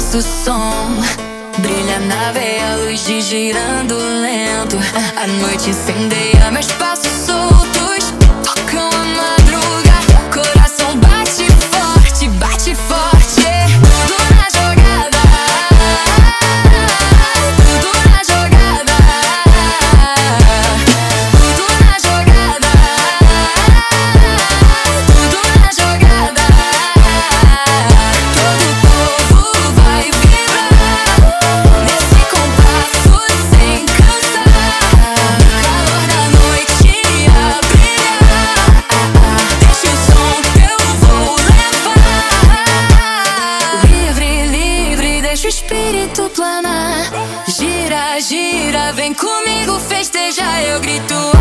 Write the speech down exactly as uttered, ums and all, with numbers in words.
nosso som brilha na veia, luz de girando lento. A noite incendeia meus passos soltos, tocam a madrugada. Coração bate forte, bate forte. Tudo na jogada, tudo na jogada, tudo na jogada, tudo na jogada. Todo o povo vai vibrar nesse compasso sem cansar. Calor da noite a brilhar. Deixa o som que eu vou levar. Livre, livre, deixa o espírito planar. Gira, gira, vem comigo festejar. Eu grito